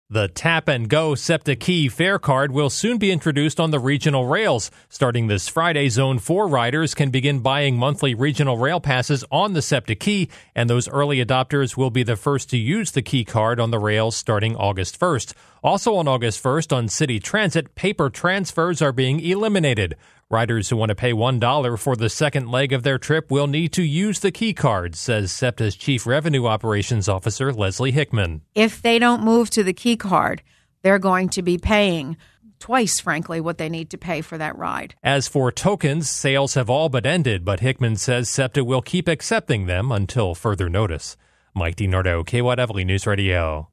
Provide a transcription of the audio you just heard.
The Tap and Go SEPTA Key fare card will soon be introduced on the regional rails. Starting this Friday, Zone 4 riders can begin buying monthly regional rail passes on the SEPTA Key, and those early adopters will be the first to use the Key card on the rails starting August 1st. Also on August 1st, on City Transit, paper transfers are being eliminated. Riders who want to pay $1 for the second leg of their trip will need to use the Key card, says SEPTA's Chief Revenue Operations Officer Leslie Hickman. If they don't move to the Key card, they're going to be paying twice, frankly, what they need to pay for that ride. As for tokens, sales have all but ended, but Hickman says SEPTA will keep accepting them until further notice. Mike DiNardo, KYW News Radio.